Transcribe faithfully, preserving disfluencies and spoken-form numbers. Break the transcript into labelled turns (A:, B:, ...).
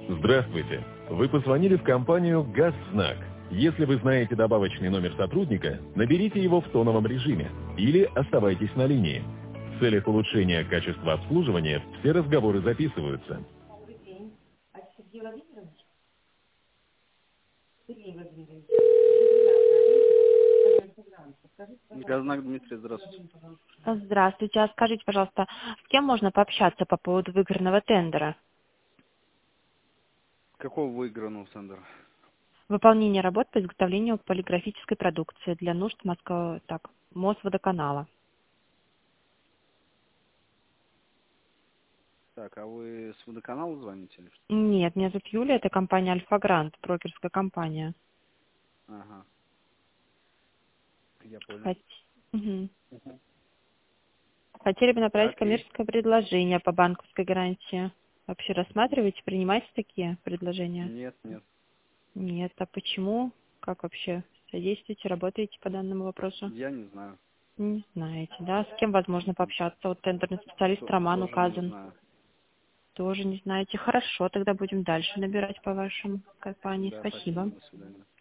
A: Здравствуйте. Вы позвонили в компанию «Газзнак». Если вы знаете добавочный номер сотрудника, наберите его в тоновом режиме или оставайтесь на линии. В целях улучшения качества обслуживания все разговоры записываются.
B: Добрый день. А это Сергей Владимирович? Сергей Владимирович.
C: Газзнак Дмитрий, здравствуйте.
D: Здравствуйте. А скажите, пожалуйста, с кем можно пообщаться по поводу выигранного тендера?
C: Какого выигранного тендера?
D: Выполнение работ по изготовлению полиграфической продукции для нужд Москвы, так, Мосводоканала.
C: Так, а вы с водоканала звоните или что?
D: Нет, меня зовут Юлия, это компания Альфа Грант, брокерская компания.
C: Ага. Я понял.
D: Хот- Мгм.
C: Угу.
D: Хотели бы направить
C: Так, и...
D: коммерческое предложение по банковской гарантии. Вообще рассматриваете, принимаете такие предложения?
C: Нет, нет.
D: Нет. А почему? Как вообще содействуете, работаете по данному вопросу?
C: Я не знаю.
D: Не знаете, да? С кем возможно пообщаться? Вот тендерный специалист
C: То-
D: Роман
C: тоже не
D: указан.
C: знаю.
D: Тоже не знаете. Хорошо, тогда будем дальше набирать по вашим компании.
C: Да,
D: Спасибо.
C: спасибо, до свидания.